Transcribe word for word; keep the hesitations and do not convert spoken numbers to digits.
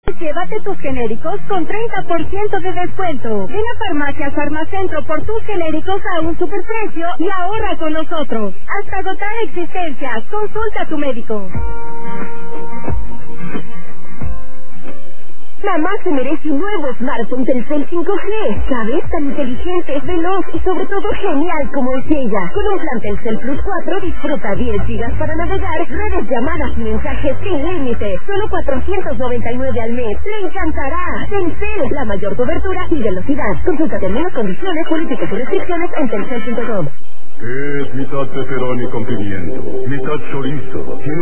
Llévate tus genéricos con treinta por ciento de descuento. Ven a Farmacias Farmacentro por tus genéricos a un superprecio y ahorra con nosotros. Hasta agotar existencias. Consulta a tu médico. Mamá se merece un nuevo smartphone Telcel cinco G. ¿Sabes? Tan inteligente, veloz y sobre todo genial como es ella. Con un plan Telcel Plus cuatro disfruta diez gigas para navegar, redes, llamadas y mensajes sin límite. Solo cuatrocientos noventa y nueve al mes. ¡Le encantará! Telcel, la mayor cobertura y velocidad. Consulta términos, condiciones, políticas y restricciones en telcel punto com. Es mitad pepperoni con pimiento, mitad chorizo.